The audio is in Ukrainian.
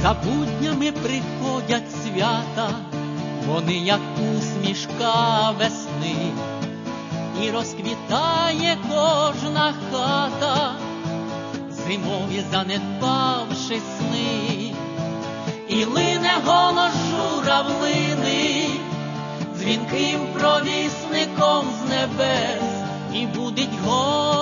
За буднями приходять свята, вони як усмішка весни, і розквітає кожна хата, зимові занедбавши сни. І лине голос журавлини дзвінким провісником з небес, і будить голос